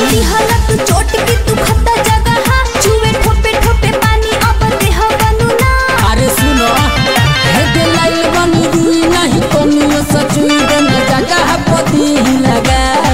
दिहला तू चोट की तू खत्ता जगह छुए ठोपे ठोपे पानी अब देह बनू ना। अरे सुनो हे दिलाई बनी रुई नहीं कोनियो सचुई देना जगह पदी लगा।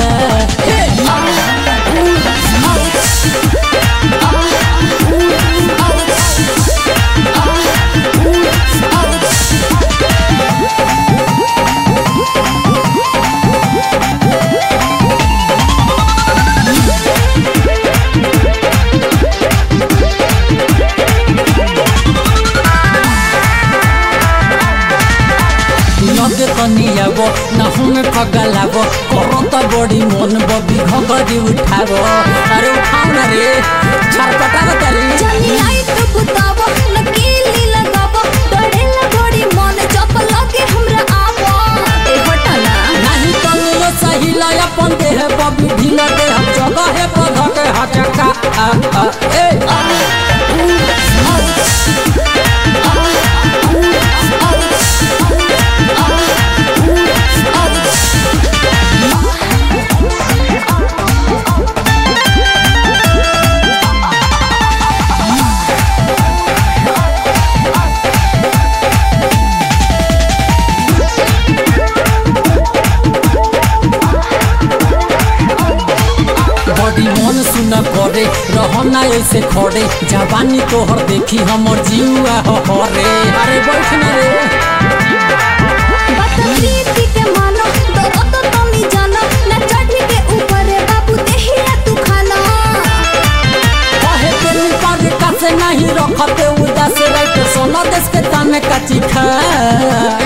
नदे कनियाबो नहुमे पगलाबो करता बड़ी मन बबी घगरी उठाबो। अरे उठाओ ना रे छरपटा बतारी जल्दी आई तो बुताबो नकीली लगाबो डरेला बड़ी मन जप लगे हमरा आबो ए हटना नहीं कनियो सही लय अपन देह बबी ढीला दे हम जगह है पधके हचका ए मन सुना करे रहना ऐसे खड़े जवानी तोहर देखी हमर जीवा हरे। अरे बैठ ना रे बतप्रीति के मानो दो तो तुम ही जानो न चढ़ी के ऊपर बाबू देहिया तू खाना कहे तेरी पर का से नहीं रखते उदास राइट सोना देश के ताने का चिखा।